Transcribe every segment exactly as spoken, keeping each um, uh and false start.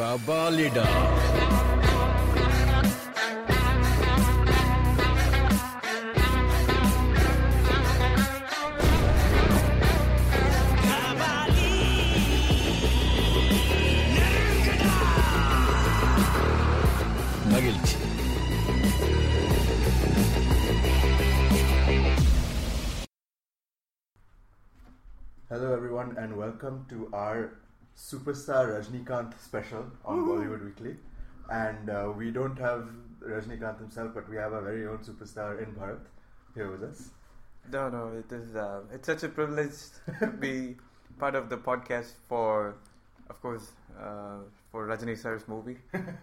Kabalida. மகிழ்ச்சி. Hello everyone and welcome to our Superstar Rajnikant special on Bollywood Weekly. And uh, we don't have Rajnikant himself, but we have our very own superstar in Bharat here with us. No, no, it is. Uh, it's such a privilege to be part of the podcast for, of course, uh, for Rajni sir's movie.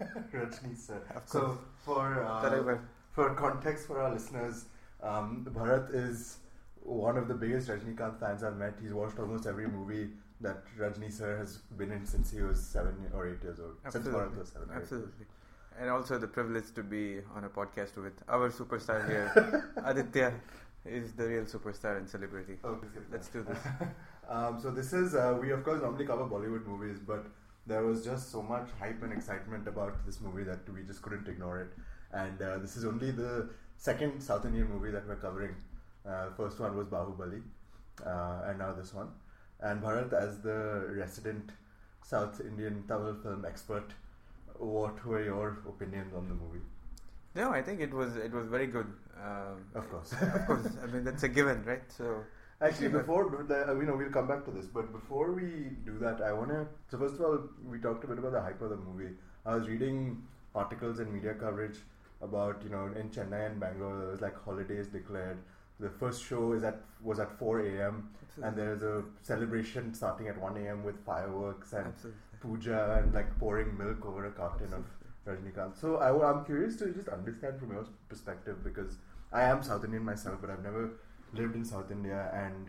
Rajni sir. Of course. So for uh, for context for our listeners, um, Bharat is one of the biggest Rajnikant fans I've met. He's watched almost every movie that Rajni sir has been in since he was seven or eight years old. Absolutely. Since Bharat was seven. Absolutely. And also the privilege to be on a podcast with our superstar here. Aditya is the real superstar and celebrity. Oh, let's do this. um, so this is, uh, we of course normally cover Bollywood movies, but there was just so much hype and excitement about this movie that we just couldn't ignore it. And uh, this is only the second South Indian movie that we're covering. Uh, first one was Bahubali, uh, and now this one. And Bharat, as the resident South Indian Tamil film expert, what were your opinions on the movie? No, I think it was it was very good. Um, of course, of course. I mean that's a given, right? So actually, before the, you know, we'll come back to this, but before we do that, I wanna. So first of all, we talked a bit about the hype of the movie. I was reading articles and media coverage about, you know, in Chennai and Bangalore there was like holidays declared. The first show is at was at four a.m. and there's a celebration starting at one a.m. with fireworks and Absolutely. puja and like pouring milk over a carton Absolutely. of Rajnikant. So I, I'm curious to just understand from your perspective, because I am South Indian myself, but I've never lived in South India, and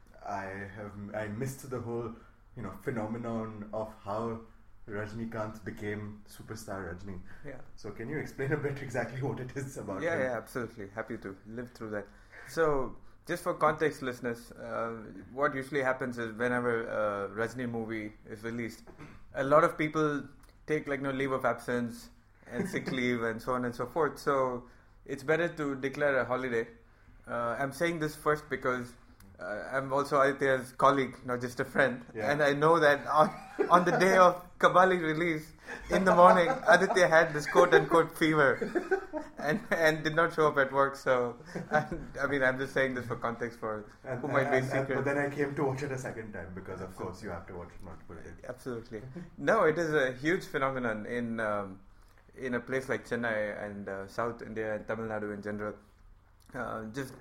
I have I missed the whole, you know, phenomenon of how Rajnikant became superstar Rajni. Yeah. So can you explain a bit exactly what it is about Yeah, him? yeah, absolutely. Happy to live through that. So, just for context, listeners, uh, what usually happens is whenever a Rajni movie is released, a lot of people take like no leave of absence and sick leave and so on and so forth. So, it's better to declare a holiday. Uh, I'm saying this first because uh, I'm also Aditya's colleague, not just a friend. Yeah. And I know that on, on the day of Kabali release, in the morning, Aditya had this quote-unquote fever and and did not show up at work. So, I, I mean, I'm just saying this for context for and, who might be and, secret. But then I came to watch it a second time because, of course, you have to watch it multiple times. Absolutely. No, it is a huge phenomenon in um, in a place like Chennai and uh, South India and Tamil Nadu in general. Uh, just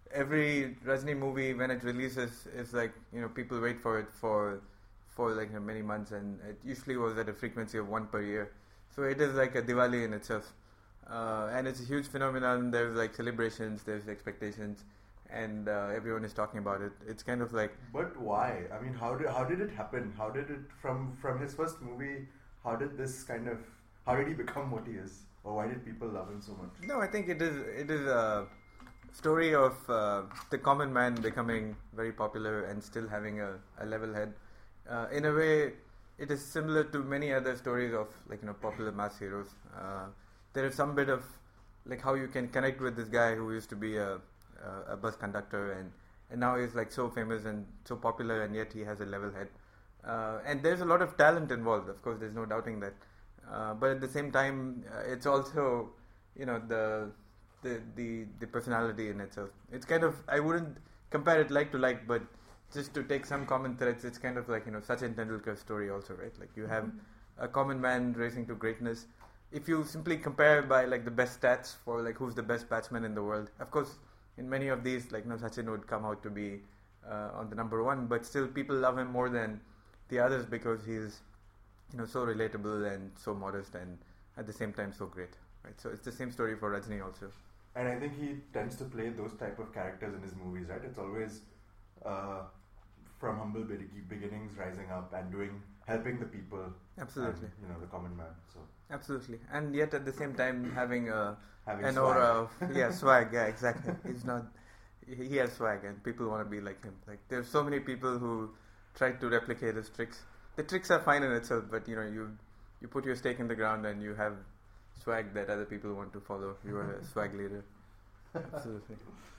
every Rajni movie, when it releases, is like, you know, people wait for it for for like you know, many months, and it usually was at a frequency of one per year. So it is like a Diwali in itself, uh, and it's a huge phenomenon. There's like celebrations, there's expectations, and uh, everyone is talking about it. It's kind of like. But why? I mean, how did how did it happen? How did it from from his first movie? How did this kind of how did he become what he is, or why did people love him so much? No, I think it is it is a story of uh, the common man becoming very popular and still having a, a level head. Uh, in a way, it is similar to many other stories of like you know popular mass heroes. Uh, there is some bit of like how you can connect with this guy who used to be a a, a bus conductor and, and now he's like so famous and so popular, and yet he has a level head. Uh, and there's a lot of talent involved. Of course, there's no doubting that. Uh, but at the same time, uh, it's also you know the the the the personality in itself. It's kind of, I wouldn't compare it like to like, but just to take some common threads, it's kind of like, you know, Sachin Tendulkar's story also, right? Like you have mm-hmm. a common man racing to greatness. If you simply compare by like the best stats for like who's the best batsman in the world, of course, in many of these, like, you know, Sachin would come out to be uh, on the number one, but still people love him more than the others because he's, you know, so relatable and so modest and at the same time so great, right? So it's the same story for Rajni also. And I think he tends to play those type of characters in his movies, right? It's always uh, from humble beginnings, rising up and doing, helping the people. Absolutely. And, you know, the common man. So absolutely, and yet at the same time having a having an swag. aura of yeah swag. Yeah, exactly. He's not. He has swag, and people want to be like him. Like there's so many people who try to replicate his tricks. The tricks are fine in itself, but you know you you put your stake in the ground and you have swag that other people want to follow. You are a swag leader. Absolutely.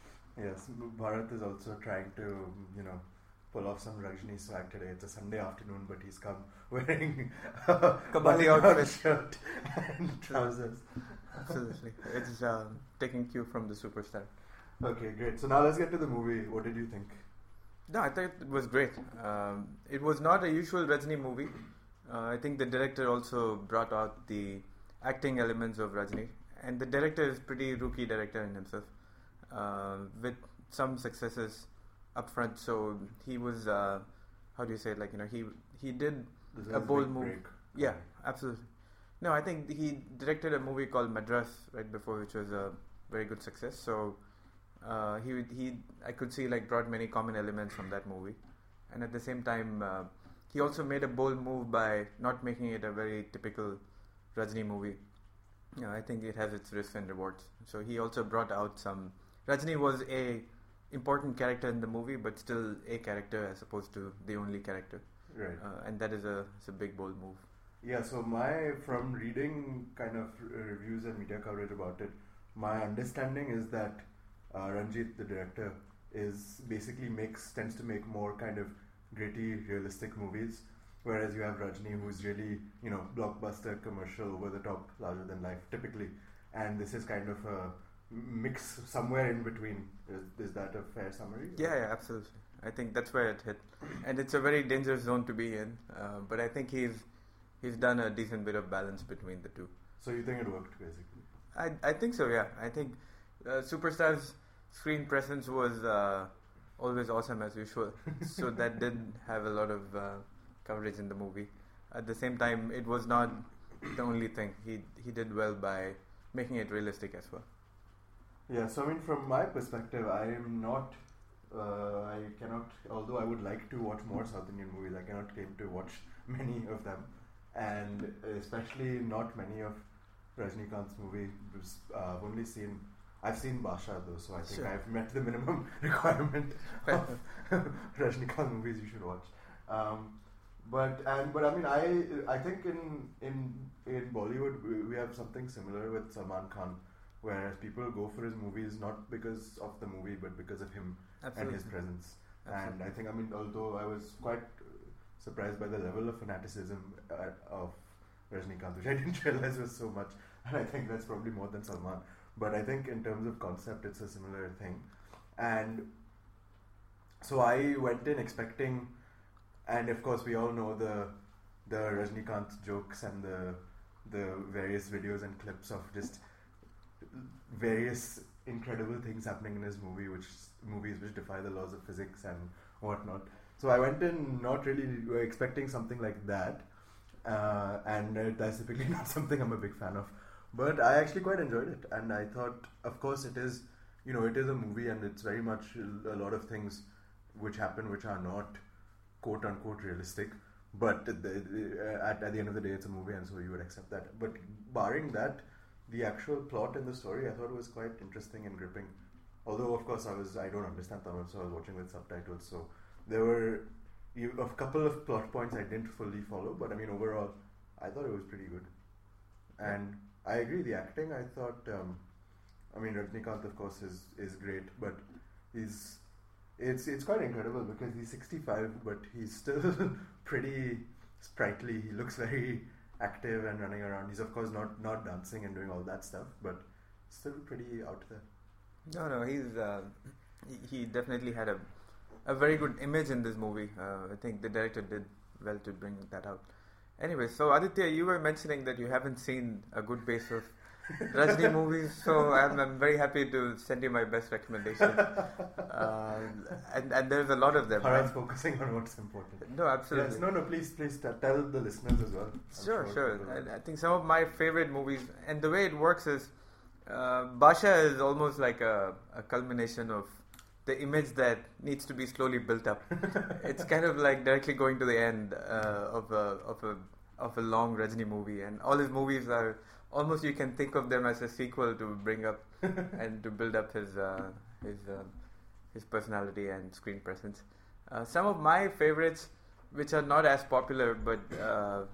Yes, Bharat is also trying to, you know, pull off some Rajni swag today. It's a Sunday afternoon, but he's come wearing a Kabaddi outfit, shirt and trousers. Absolutely. It's um, taking cue from the superstar. Okay, great. So now let's get to the movie. What did you think? No, I thought it was great. Um, it was not a usual Rajni movie. Uh, I think the director also brought out the acting elements of Rajni, and the director is pretty rookie director in himself, uh, with some successes up front. So he was, uh, how do you say it? Like, you know, he he did This a was bold big move. break. Yeah, absolutely. No, I think he directed a movie called Madras right before, which was a very good success. So uh, he he I could see like brought many common elements from that movie, and at the same time uh, he also made a bold move by not making it a very typical Rajni movie. Yeah, I think it has its risks and rewards. So he also brought out some. Rajni was a important character in the movie, but still a character as opposed to the only character. Right. Uh, and that is a it's a big bold move. Yeah, so my, from reading kind of uh, reviews and media coverage about it, my understanding is that uh, Ranjit, the director, is basically makes, tends to make more kind of gritty, realistic movies, whereas you have Rajni, who's really, you know, blockbuster, commercial, over the top, larger than life, typically, and this is kind of a mix somewhere in between. Is, is that a fair summary? Yeah, yeah, absolutely. I think that's where it hit, and it's a very dangerous zone to be in. Uh, but I think he's he's done a decent bit of balance between the two. So you think it worked, basically? I I think so. Yeah, I think uh, Superstar's screen presence was uh, always awesome as usual. So that did have a lot of uh, coverage in the movie. At the same time, it was not the only thing. He he did well by making it realistic as well. Yeah. So I mean, from my perspective, I am not. Uh, I cannot. Although I would like to watch more South Indian movies, I cannot claim to watch many of them, and especially not many of Rajnikant's movie. Uh, I've only seen. I've seen Basha though, so I think Sure. I've met the minimum requirement of Rajnikant movies you should watch. Um, but and but I mean I I think in in in Bollywood we, we have something similar with Salman Khan, whereas people go for his movies not because of the movie but because of him Absolutely. and his presence. Absolutely. And I think I mean although I was quite uh, surprised by the level of fanaticism uh, of Rajnikant, which I didn't realize was so much, and I think that's probably more than Salman. But I think in terms of concept, it's a similar thing. And so I went in expecting, and of course we all know the the Rajnikant jokes and the the various videos and clips of just various incredible things happening in his movie, which movies which defy the laws of physics and whatnot. So I went in not really expecting something like that, uh, and uh, that's typically not something I'm a big fan of. But I actually quite enjoyed it, and I thought, of course, it is, you know, it is a movie, and it's very much a lot of things which happen which are not quote unquote realistic. But the, the, at at the end of the day, it's a movie, and so you would accept that. But barring that, the actual plot and the story, I thought was quite interesting and gripping. Although, of course, I was I don't understand Tamil, so I was watching with subtitles. So there were you, a couple of plot points I didn't fully follow, but I mean, overall, I thought it was pretty good. And I agree. The acting, I thought. Um, I mean, Rajnikant, of course, is is great, but he's it's it's quite incredible because he's sixty-five, but he's still pretty sprightly. He looks very active and running around. He's of course not not dancing and doing all that stuff, but still pretty out there. No, no, he's uh, he, he definitely had a a very good image in this movie. Uh, I think the director did well to bring that out. Anyway, so Aditya, you were mentioning that you haven't seen a good base of Rajni movies, so I'm, I'm very happy to send you my best recommendation. Uh, and, and there's a lot of them. Bharat's focusing on what's important. No, absolutely. Yes, no, no, please, please t- tell the listeners as well. I'm Sure, sure. people will- I, I think some of my favorite movies, and the way it works is, uh, Basha is almost like a, a culmination of the image that needs to be slowly built up. It's kind of like directly going to the end uh, of a of a of a long Rajni movie, and all his movies are almost, you can think of them as a sequel to bring up and to build up his uh, his uh, his personality and screen presence. Uh, some of my favorites, which are not as popular, but uh,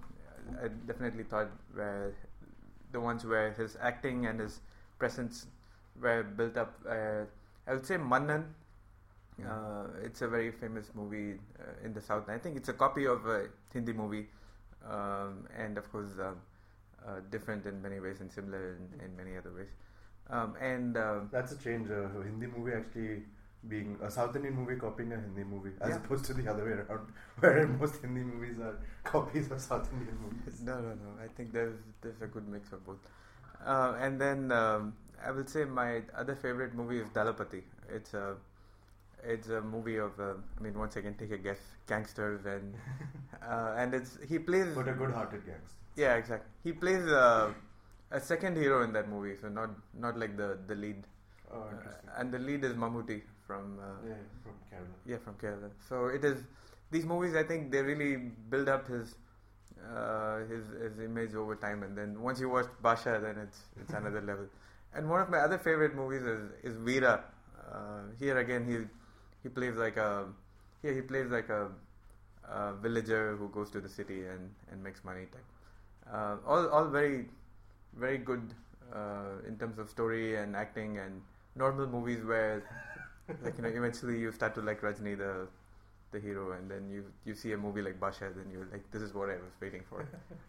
I definitely thought were the ones where his acting and his presence were built up. Uh, I would say Mannan. Uh, it's a very famous movie uh, in the South. I think it's a copy of a Hindi movie, um, and of course uh, uh, different in many ways and similar in, in many other ways. Um, and um, That's a change. A Hindi movie actually being a South Indian movie copying a Hindi movie, as Yeah. opposed to the other way around, where most Hindi movies are copies of South Indian movies. No, no, no. I think there's there's a good mix of both. Uh, and then um, I will say my other favorite movie is Dalapati. It's a it's a movie of uh, I mean, once again, take a guess, gangsters and uh, and it's he plays But a good-hearted gangster. yeah, exactly. He plays uh, a second hero in that movie, so not not like the the lead. Oh, Uh, interesting. and the lead is Mammootty from uh, yeah, from Kerala. yeah, from Kerala. So it is these movies. I think they really build up his uh, his his image over time, and then once you watch Basha, then it's it's another level. And one of my other favorite movies is is Veera. Uh, here again, he he plays like a here he plays like a, a villager who goes to the city and, and makes money type. Uh, all all very very good uh, in terms of story and acting and normal movies where like you know eventually you start to like Rajni the the hero, and then you you see a movie like Basha, then you're like, this is what I was waiting for.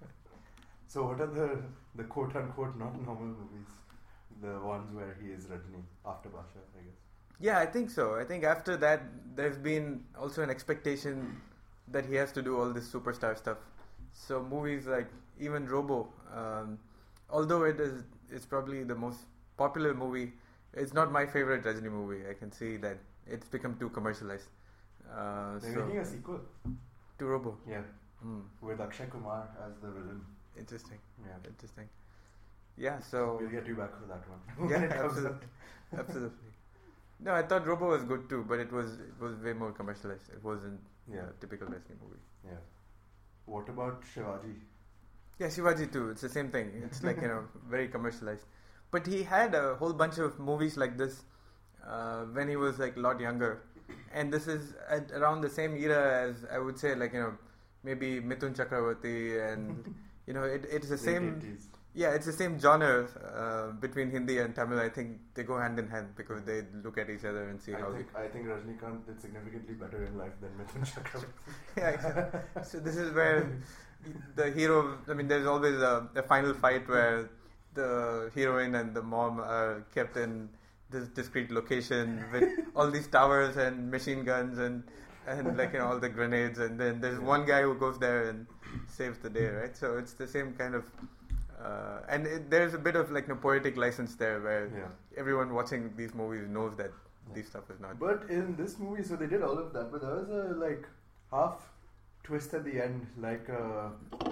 So what are the the quote unquote not normal movies? The ones where he is Rajni after Basha, I guess. Yeah, I think so. I think after that there's been also an expectation that he has to do all this superstar stuff. So movies like even Robo, um, although it is it's probably the most popular movie, it's not my favorite Rajni movie. I can see that it's become too commercialized. Uh, They're so making a sequel. to Robo. Yeah, Hmm. with Akshay Kumar as the villain. Interesting. Yeah. Interesting. Yeah, so We'll get you back for that one. yeah, when it comes absolutely. out. Absolutely. No, I thought Robo was good too, but it was it was way more commercialized. It wasn't Yeah. a typical Rajni movie. Yeah. What about Shivaji? Yeah, Shivaji too. It's the same thing. It's like you know very commercialized. But he had a whole bunch of movies like this uh, when he was like a lot younger, and this is at around the same era as I would say like you know maybe Mithun Chakravarti and you know it it's the Late same. eighties. Yeah, it's the same genre uh, between Hindi and Tamil. I think they go hand in hand because they look at each other and see I how think I think Rajnikant did significantly better in life than Mithun Chakravarti. they. Yeah, exactly. So this is where the hero. I mean, there's always a, a final fight where the heroine and the mom are kept in this discrete location with all these towers and machine guns and and like you know all the grenades, and then there's one guy who goes there and saves the day, right? So it's the same kind of. Uh, and it, there's a bit of like a poetic license there where Yeah. everyone watching these movies knows that this stuff is not. But in this movie, so they did all of that, but there was a like half twist at the end, like a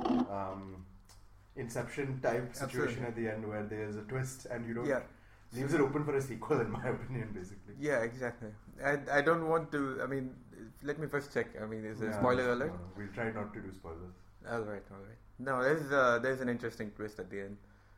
um, Inception type situation Absolutely. at the end where there's a twist and you don't Yeah. leaves it open for a sequel, in my opinion, basically. Yeah, exactly. I, I don't want to. I mean, let me first check. I mean, is there a Yeah, spoiler no, alert? no, we'll try not to do spoilers. All right, all right. No, there's uh, there's an interesting twist at the end.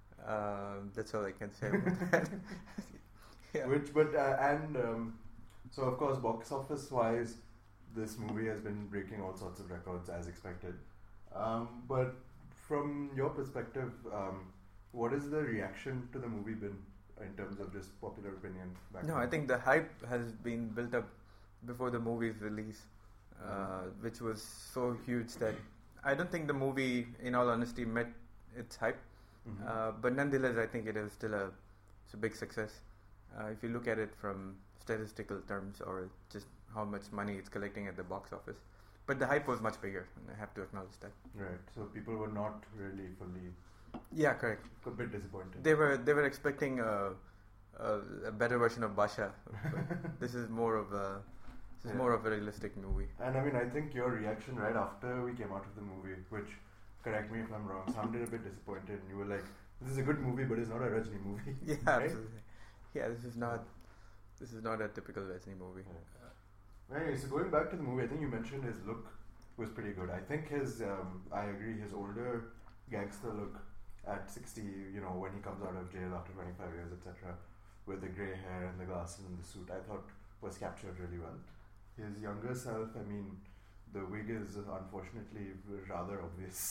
Um, that's all I can say about that. Yeah. Which, but uh, and um, so of course, box office wise, this movie has been breaking all sorts of records as expected. Um, but from your perspective, um, what has the reaction to the movie been in terms of just popular opinion? Back No, then? I think the hype has been built up before the movie's release, uh, which was so huge that I don't think the movie, in all honesty, met its hype. Mhm. Uh, but nonetheless, I think it is still a, it's a big success. Uh, if you look at it from statistical terms or just how much money it's collecting at the box office. But the hype was much bigger, and I have to acknowledge that. Right. So people were not really fully Yeah, correct. a bit disappointed. They were they were expecting a, a, a better version of Basha. But this is more of a this is Yeah. more of a realistic movie. And I mean, I think your reaction right after we came out of the movie, which, correct me if I'm wrong, sounded a bit disappointed. And you were like, "This is a good movie, but it's not a Rajni movie." Yeah, right? absolutely. Yeah, this is not this is not a typical Rajni movie. Anyway, so going back to the movie, I think you mentioned his look was pretty good. I think his, um, I agree, his older gangster look at sixty, you know, when he comes out of jail after twenty-five years, et cetera, with the grey hair and the glasses and the suit, I thought was captured really well. His younger self, I mean, the wig is unfortunately rather obvious.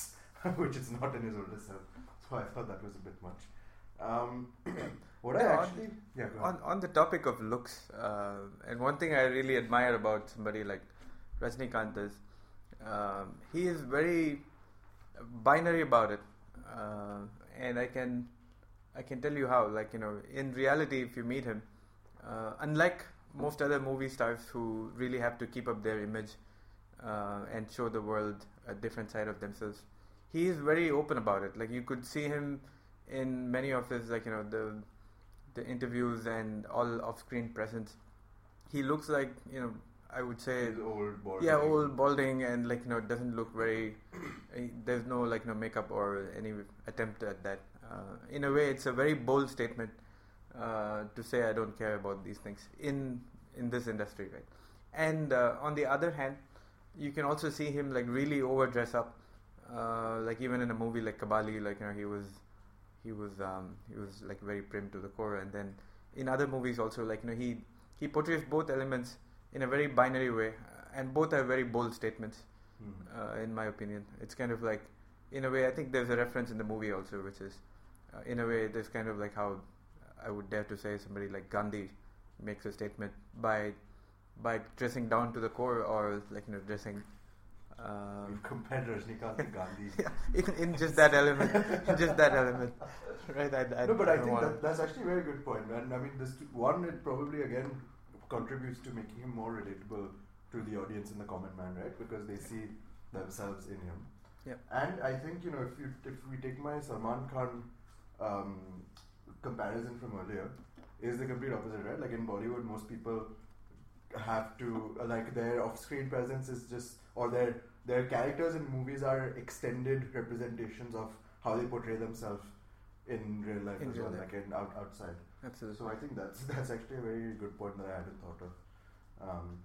which is not in his older self. So I thought that was a bit much. Um, what Yeah, I on- actually yeah go ahead. On on the topic of looks, uh, and one thing I really admire about somebody like Rajnikant is um, he is very binary about it, uh, and I can I can tell you how. Like you know, in reality, if you meet him, uh, unlike most other movie stars who really have to keep up their image uh, and show the world a different side of themselves, he is very open about it. Like you could see him in many of his like you know the the interviews and all off-screen presence. He looks like you know I would say His old bald. yeah old balding and like you know doesn't look very. eh, There's no like no makeup or any attempt at that. Uh, in a way, it's a very bold statement uh, to say I don't care about these things in in this industry, right? And uh, on the other hand, you can also see him like really overdress up, uh, like even in a movie like Kabali, like you know he was he was um, he was like very prim to the core, and then in other movies also like you know he he portrays both elements in a very binary way, uh, and both are very bold statements. Hmm. Uh, in my opinion, it's kind of like in a way I think there's a reference in the movie also, which is uh, in a way there's kind of like how I would dare to say somebody like Gandhi makes a statement by by dressing down to the core or like you know dressing. Um, You compared Rajnikant to Gandhi. yeah, in, in just that element, in just that element, right? I, I, No, but I don't think wanna- that, that's actually a very good point, man. I mean, this one it probably again contributes to making him more relatable to the audience and the common man, right? Because they see themselves in him. Yep. And I think you know if you if we take my Salman Khan um, comparison from earlier, is the complete opposite, right? Like in Bollywood, most people have to uh, like their off-screen presence is just or their their characters in movies are extended representations of how they portray themselves in real life In as real well, life. like in out, outside. Absolutely. So I think that's that's actually a very good point that I hadn't thought of. Um,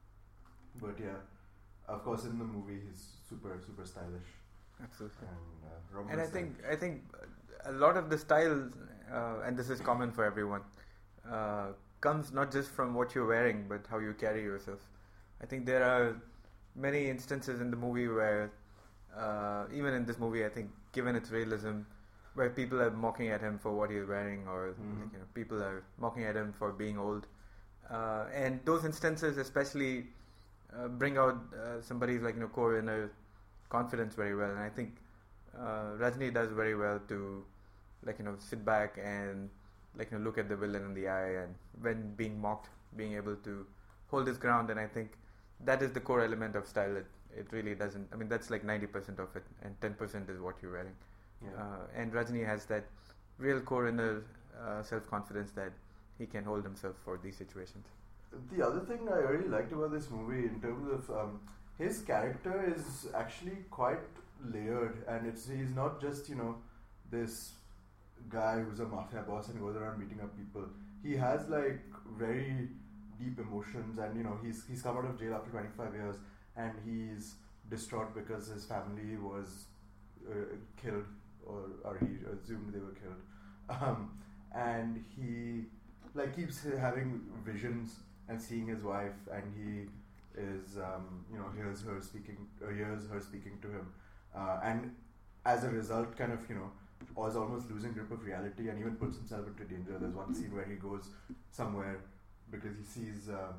but yeah, of course, in the movie he's super super stylish Absolutely. and uh, Roman And I style. think I think a lot of the style, uh, and this is common for everyone, uh, comes not just from what you're wearing, but how you carry yourself. I think there are many instances in the movie where, uh, even in this movie, I think, given its realism, where people are mocking at him for what he's wearing, or Mhm. like, you know, people are mocking at him for being old, uh, and those instances especially uh, bring out uh, somebody's like you know core inner confidence very well, and I think uh, Rajni does very well to like you know sit back and like you know look at the villain in the eye, and when being mocked, being able to hold his ground, and I think that is the core element of style. It it really doesn't. I mean, that's like ninety percent of it, and ten percent is what you're wearing. Yeah. Uh, and Rajni has that real core inner uh, self confidence that he can hold himself for these situations. The other thing I really liked about this movie, in terms of um, his character, is actually quite layered, and it's he's not just you know this guy who's a mafia boss and goes around beating up people. He has like very deep emotions, and you know he's he's come out of jail after twenty-five years, and he's distraught because his family was uh, killed, or or he assumed they were killed, um, and he like keeps having visions and seeing his wife, and he is um, you know hears her speaking, uh, hears her speaking to him, uh, and as a result, kind of you know was almost losing grip of reality, and even puts himself into danger. There's one scene where he goes somewhere because he sees um,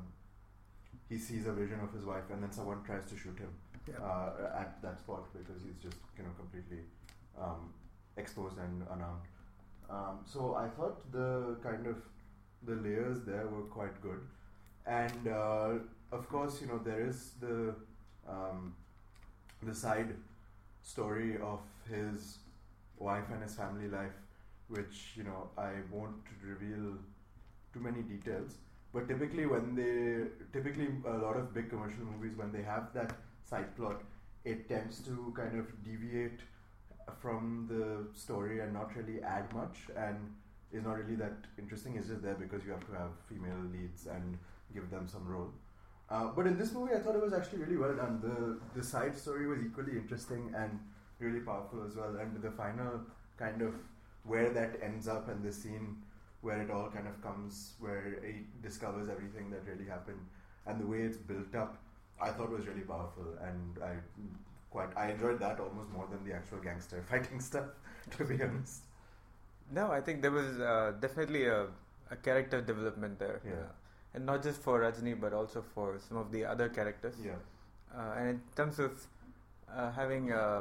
he sees a vision of his wife, and then someone tries to shoot him Yeah. uh, at that spot because he's just you know completely um, exposed and unarmed. Um, so I thought the kind of the layers there were quite good, and uh, of course you know there is the um, the side story of his wife and his family life, which you know I won't reveal too many details. But typically, when they typically a lot of big commercial movies, when they have that side plot, it tends to kind of deviate from the story and not really add much, and is not really that interesting. It's just there because you have to have female leads and give them some role. Uh, but in this movie, I thought it was actually really well done. The the side story was equally interesting and really powerful as well. And the final kind of where that ends up, and the scene where it all kind of comes, where he discovers everything that really happened, and the way it's built up, I thought was really powerful, and I quite. I enjoyed that almost more than the actual gangster fighting stuff, to be honest. No, I think there was uh, definitely a, a character development there. Yeah. Uh, and not just for Rajni, but also for some of the other characters. Yeah. Uh, and in terms of uh, having a,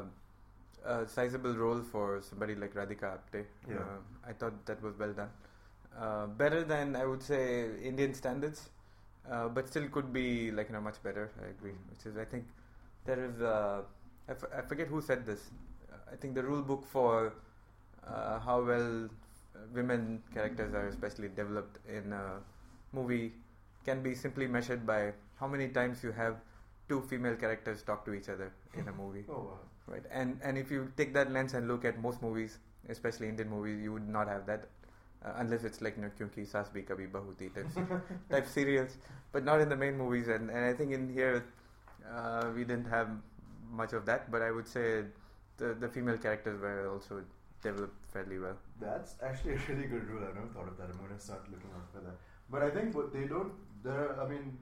a sizable role for somebody like Radhika Apte, Yeah. uh, I thought that was well done. Uh, better than, I would say, Indian standards, uh, but still could be like you know much better. I agree. Which is, I think, there is. Uh, I, f- I forget who said this. Uh, I think the rule book for uh, how well uh, women characters are especially developed in a movie can be simply measured by how many times you have two female characters talk to each other in a movie. Oh wow. Right, and and if you take that lens and look at most movies, especially Indian movies, you would not have that, uh, unless it's like you know Kyunki Saas Bhi Kabhi Bahu Thi type, type serials, but not in the main movies. And, and I think in here uh, we didn't have much of that. But I would say the the female characters were also developed fairly well. That's actually a really good rule. I never thought of that. I'm going to start looking out for that. But I think what they don't. There. I mean,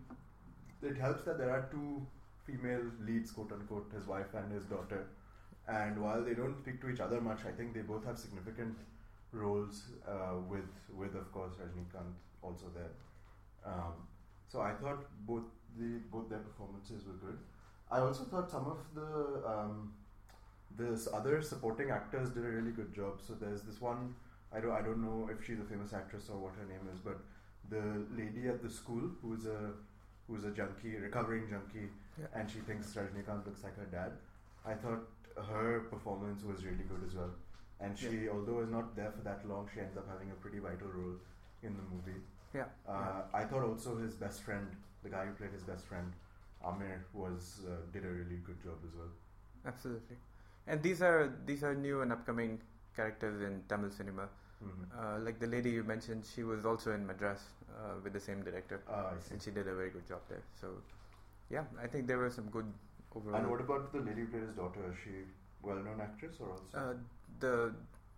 it helps that there are two female leads, quote unquote, his wife and his daughter. And while they don't speak to each other much, I think they both have significant roles. Uh, with with of course Rajnikant also there. Um, so I thought both the both their performances were good. I also thought some of the um, this other supporting actors did a really good job. So there's this one. I don't I don't know if she's a famous actress or what her name is, but the lady at the school who's a who's a junkie, recovering junkie, Yeah. and she thinks Rajnikant looks like her dad. I thought her performance was really good as well. And she, Yeah. although is not there for that long, she ends up having a pretty vital role in the movie. Yeah. Uh, I thought also his best friend, the guy who played his best friend, Amir, was uh, did a really good job as well. Absolutely. And these are these are new and upcoming characters in Tamil cinema. Mm-hmm. Uh, like the lady you mentioned, she was also in Madras uh, with the same director, Ah, I see. and she did a very good job there. So, yeah, I think there were some good overall. And what about the lady who played his daughter? Is she well-known actress or also? Uh, the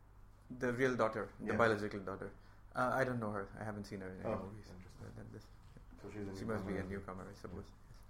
the real daughter, the Yeah. biological daughter. Uh, I don't know her. I haven't seen her in any Oh, movies. interesting. other than this. So she's a She must be a newcomer. newcomer, I suppose.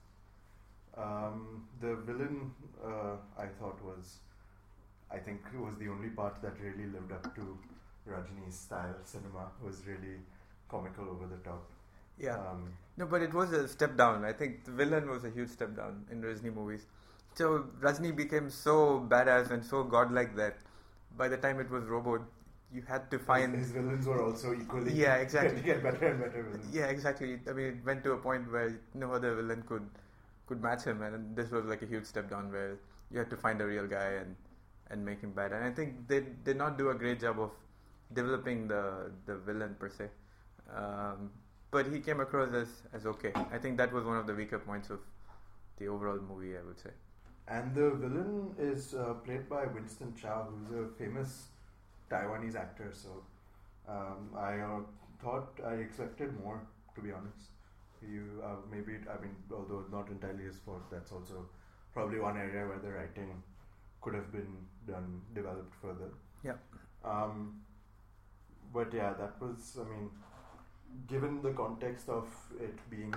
Um, the villain, uh, I thought was, I think was the only part that really lived up to Rajini's style cinema. Was really comical, over the top. Yeah. Um, No, but it was a step down. I think the villain was a huge step down in Rajni movies. So Rajni became so badass and so godlike that by the time it was Robot, you had to find. his, his villains were also equally. Yeah, exactly. Get better and better villains. Yeah, exactly. I mean, it went to a point where no other villain could could match him, and this was like a huge step down where you had to find a real guy and and make him bad. And I think they did not do a great job of developing the the villain per se. Um, but he came across as, as okay. I think that was one of the weaker points of the overall movie, I would say. And the villain is uh, played by Winston Chow, who's a famous Taiwanese actor. So um, I uh, thought I expected more, to be honest. You uh, maybe I mean, although not entirely his fault, that's also probably one area where the writing could have been done developed further. Yeah. Um, but yeah, that was. I mean, given the context of it being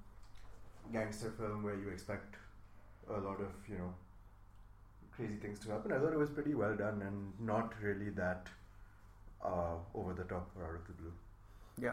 a gangster film where you expect a lot of, you know, crazy things to happen, I thought it was pretty well done and not really that uh, over the top or out of the blue. Yeah.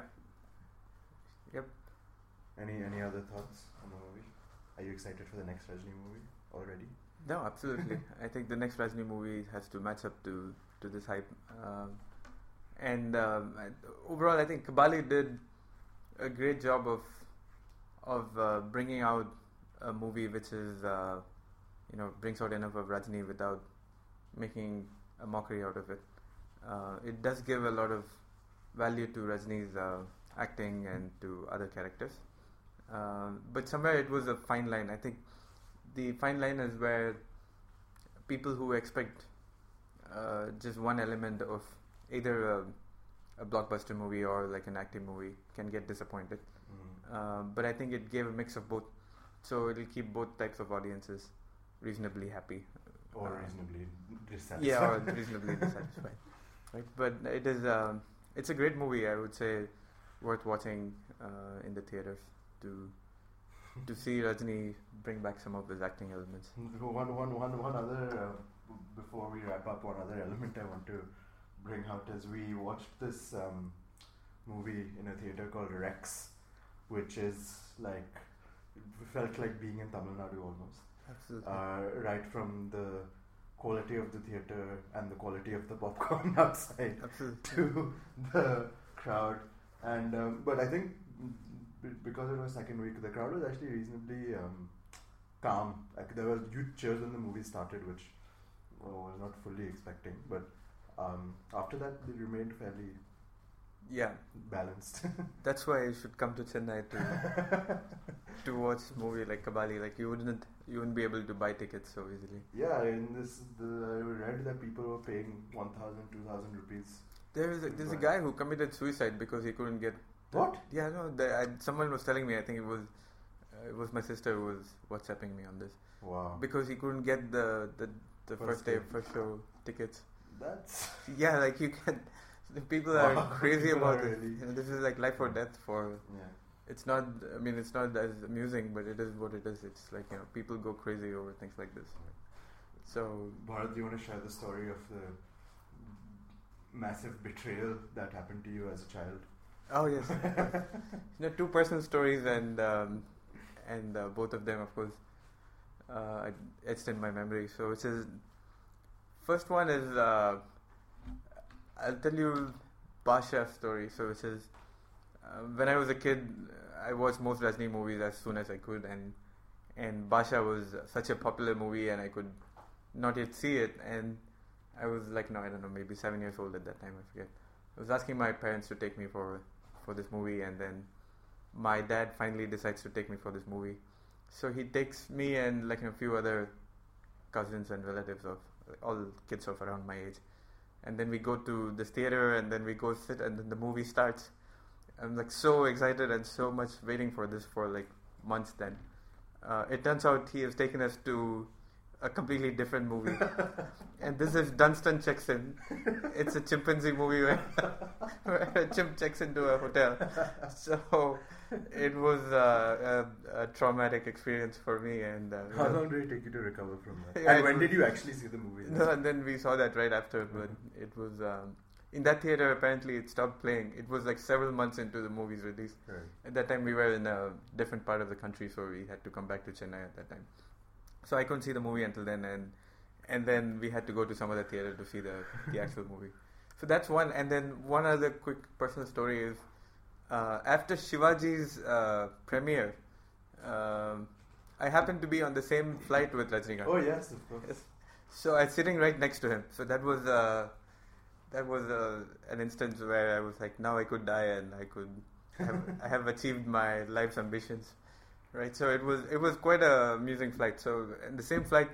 Yep. Any any other thoughts on the movie? Are you excited for the next Rajni movie already? No, absolutely. I think the next Rajni movie has to match up to, to this hype. Um, and um, I, overall, I think Kabali did a great job of of uh, bringing out a movie which is, uh, you know, brings out enough of Rajni without making a mockery out of it. Uh, it does give a lot of value to Rajni's uh, acting and to other characters. Uh, but somewhere it was a fine line. I think the fine line is where people who expect uh, just one element of either a, a blockbuster movie or like an acting movie can get disappointed. Mm. Uh, but I think it gave a mix of both, so it'll keep both types of audiences reasonably happy. Or Uh, reasonably dissatisfied. Yeah, or reasonably dissatisfied. Right, but it is um, it's a great movie. I would say worth watching uh, in the theaters to to see Rajni bring back some of his acting elements. One, one, one, one other, uh, b- before we wrap up, one other element I want to bring out is we watched this um, movie in a theatre called Rex, which is like, it felt like being in Tamil Nadu almost. Absolutely. Uh, right from the quality of the theatre and the quality of the popcorn outside Absolutely. to the crowd. And um, but I think b- because it was second week, the crowd was actually reasonably um, calm. Like there were huge cheers when the movie started, which I was not fully expecting. But um, after that, they remained fairly Yeah, balanced. that's why you should come to Chennai to to watch movie like Kabali. Like you wouldn't you wouldn't be able to buy tickets so easily. Yeah, in this, the, I read that people were paying one thousand, two thousand rupees. There is a, there's a guy who committed suicide because he couldn't get. The, What? Yeah, no. The, I, someone was telling me. I think it was uh, it was my sister who was WhatsApping me on this Wow. because he couldn't get the the, the First first day day. first show tickets. That's Yeah, like you can. The people are Wow, crazy people about are it. really- You know, this is like life or death for. yeah. It's not. I mean, it's not as amusing, but it is what it is. It's like you know, people go crazy over things like this. So Bharat, do you want to share the story of the massive betrayal that happened to you as a child? oh yes, you know, two personal stories, and um, and uh, both of them, of course, uh, etched in my memory. So which is first one is uh, I'll tell you Basha's story. So which is uh, when I was a kid, I watched most Rajni movies as soon as I could, and and Basha was such a popular movie, and I could not yet see it, and I was like, no, I don't know, maybe seven years old at that time, I forget. I was asking my parents to take me for for this movie, and then my dad finally decides to take me for this movie. So he takes me and like a few other cousins and relatives of all kids of around my age, and then we go to this theater, and then we go sit, and then the movie starts. I'm like so excited and so much waiting for this for like months. Then uh, it turns out he has taken us to a completely different movie, and this is Dunstan Checks In. It's a chimpanzee movie where, where a chimp checks into a hotel. So it was uh, a, a traumatic experience for me. And uh, How long did it take you to recover from that? Yeah, and it when was- did you actually see the movie? No, and then we saw that right after, but it was um, in that theater. Apparently, it stopped playing. It was like several months into the movie's release. Right. At that time, we were in a different part of the country, so we had to come back to Chennai at that time. So I couldn't see the movie until then, and and then we had to go to some other theater to see the, the actual movie. So that's one. And then one other quick personal story is uh, after Shivaji's uh, premiere, um, I happened to be on the same flight with Rajinikanth. Oh yes, of course. Yes. So I was sitting right next to him. So that was uh, that was uh, an instance where I was like, now I could die, and I could have, I have achieved my life's ambitions, right? So it was it was quite a amusing flight. So in the same flight,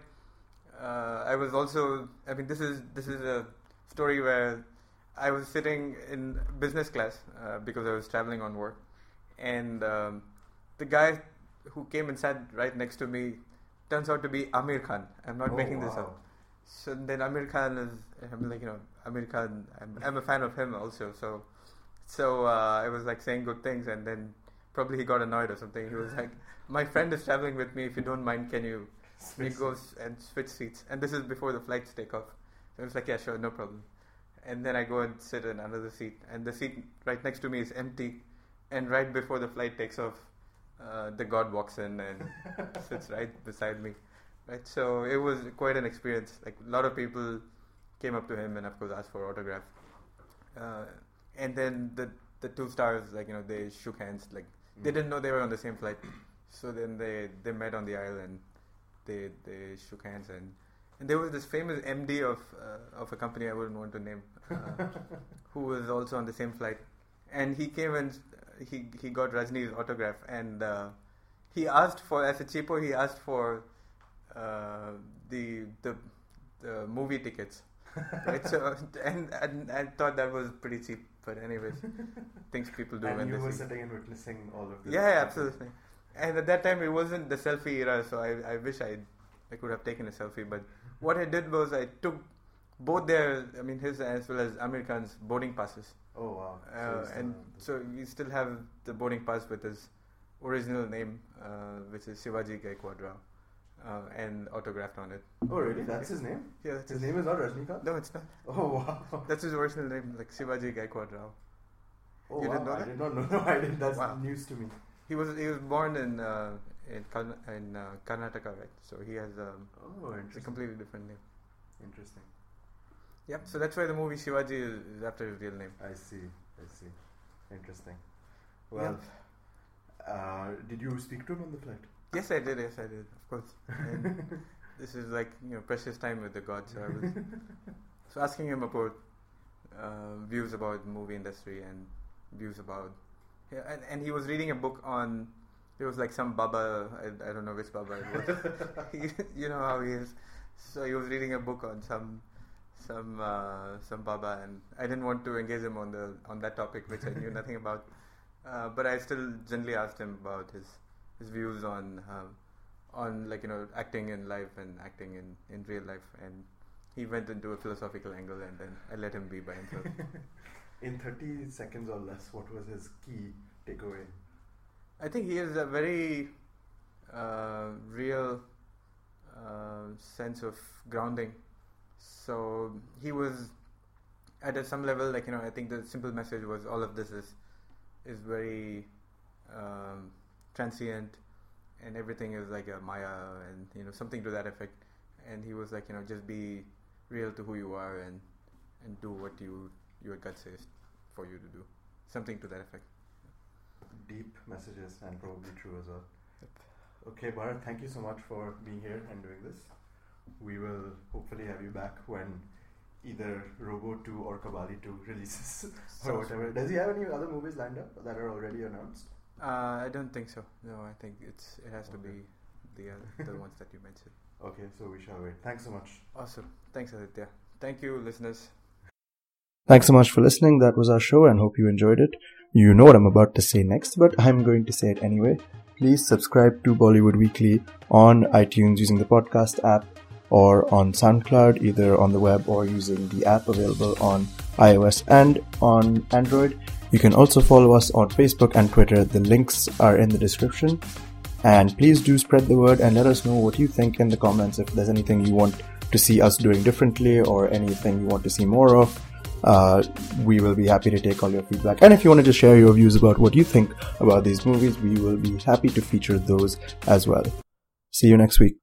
uh, I was also. I mean, this is this is a story where I was sitting in business class uh, because I was traveling on work, and um, the guy who came and sat right next to me turns out to be Amir Khan. I'm not Oh, making this wow. up. So then Amir Khan is, I'm like, you know, Amir Khan, I'm, I'm a fan of him also. So, so uh, I was like saying good things, and then probably he got annoyed or something. He was like, my friend is traveling with me. If you don't mind, can you, can you go s- and switch seats? And this is before the flights take off. So I was like, yeah, sure, no problem. And then I go and sit in another seat, and the seat right next to me is empty. And right before the flight takes off, uh, the god walks in and sits right beside me. Right, so it was quite an experience. Like a lot of people came up to him and of course asked for autograph. Uh, and then the the two stars, like you know, they shook hands. Like they didn't know they were on the same flight, so then they, they met on the aisle and they they shook hands. And, and there was this famous M D of uh, of a company I wouldn't want to name, uh, who was also on the same flight, and he came and uh, he he got Rajini's autograph, and uh, he asked for, as a cheapo, he asked for uh, the the the movie tickets, right? So and, and I thought that was pretty cheap, but anyways, things people do And when you they were see. sitting and witnessing all of this. Yeah, yeah, absolutely. And at that time, it wasn't the selfie era, so I I wish I I could have taken a selfie. But what I did was I took both their, I mean his as well as Amir Khan's boarding passes, Oh wow. uh, it's, and uh, so we still have the boarding pass with his original name, uh, which is Shivaji Gaikwad Rao, uh, and autographed on it. Oh, really? That's his name? Yeah, that's His his name is not Rajnikant? No, it's not. Oh, wow. That's his original name, like Shivaji Gaikwad Rao. Oh, You wow. didn't know I that? did not know. No, I didn't. That's Wow. news to me. He was he was born in uh, in Karna- in uh, Karnataka, right? So he has um, Oh, a interesting. completely different name. Interesting. Yep. So that's why the movie Shivaji is, is after his real name. I see. I see. Interesting. Well, uh, did you speak to him on the flight? Yes, I did. Yes, I did. Of course. And this is like you know precious time with the God. So I was so asking him about uh, views about the movie industry and views about yeah, and, and he was reading a book on. It was like some Baba. I, I don't know which Baba it was. he, you know how he is. So he was reading a book on some some uh, some Baba, and I didn't want to engage him on the on that topic, which I knew nothing about. Uh, but I still gently asked him about his his views on um, on like you know acting in life and acting in, in real life, and he went into a philosophical angle, and then I let him be by himself. In thirty seconds or less, what was his key takeaway? I think he has a very uh, real uh, sense of grounding. So he was at a, some level, like you know, I think the simple message was all of this is is very um, transient, and everything is like a maya, and you know something to that effect. And he was like, you know, just be real to who you are, and and do what you your gut says for you to do, something to that effect. Deep messages and probably true as well. Okay, Bharat, thank you so much for being here and doing this. We will hopefully have you back when either Robo two or Kabali two releases or Sounds whatever. Does he have any other movies lined up that are already announced? Uh, I don't think so. No, I think it's it has to Okay. be the uh, the ones that you mentioned. Okay, so we shall wait. Thanks so much. Awesome. Thanks, Aditya. Thank you, listeners. Thanks so much for listening. That was our show and hope you enjoyed it. You know what I'm about to say next, but I'm going to say it anyway. Please subscribe to Bollywood Weekly on iTunes using the podcast app or on SoundCloud, either on the web or using the app available on iOS and on Android. You can also follow us on Facebook and Twitter. The links are in the description. And please do spread the word and let us know what you think in the comments. If there's anything you want to see us doing differently or anything you want to see more of, uh, we will be happy to take all your feedback. And if you wanted to share your views about what you think about these movies, we will be happy to feature those as well. See you next week.